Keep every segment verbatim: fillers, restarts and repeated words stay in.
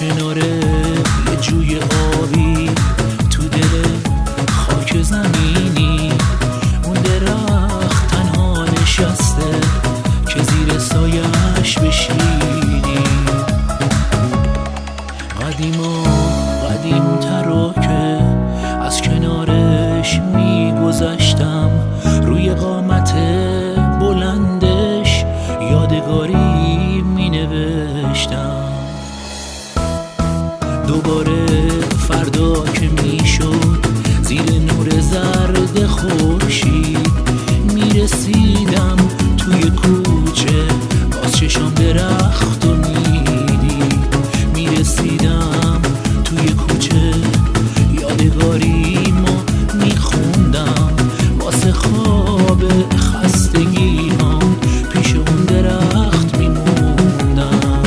کنار یه جوی آبی تو دل خاک زمینی، اون درخت تنها نشسته که زیر سایش بشینی. قدیما قدیم ترا که از کنارش میگذشتم، روی قامت بلندش یادگاری مینوشتم. دوباره فردا که میشد زیر نور زرد خورشید میرسیدم توی کوچه، باز چشام درخت و میدید. میرسیدم توی کوچه یادگاری ما میخوندم، واسه خواب خستگی هم پیش اون درخت میموندم.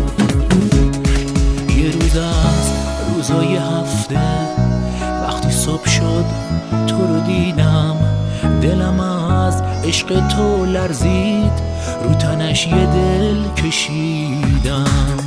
یه روز از روزای هفته وقتی صبح شد تو رو دیدم، دلم از عشق تو لرزید، رو تنش یه دل کشیدم.